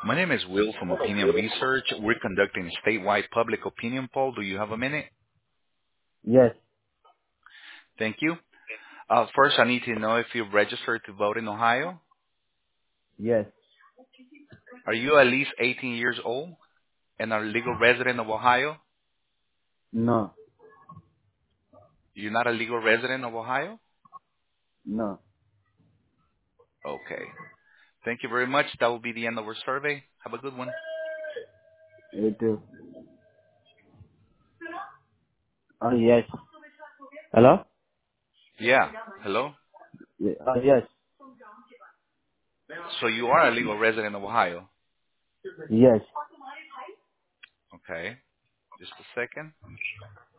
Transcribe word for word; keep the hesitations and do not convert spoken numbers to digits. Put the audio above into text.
My name is Will from Opinion Research. We're conducting a statewide public opinion poll. Do you have a minute? Yes, Thank you. Uh, first, I need to know if you're registered to vote in Ohio. yes, Are you at least eighteen years old and are a legal resident of Ohio? no, You're not a legal resident of Ohio? no. Okay. Thank you very much. That will be the end of our survey. Have a good one. You too. Oh, yes. Hello? Yeah. Hello? Yeah, oh, yes, So you are a legal resident of Ohio. yes. Okay. Just a second.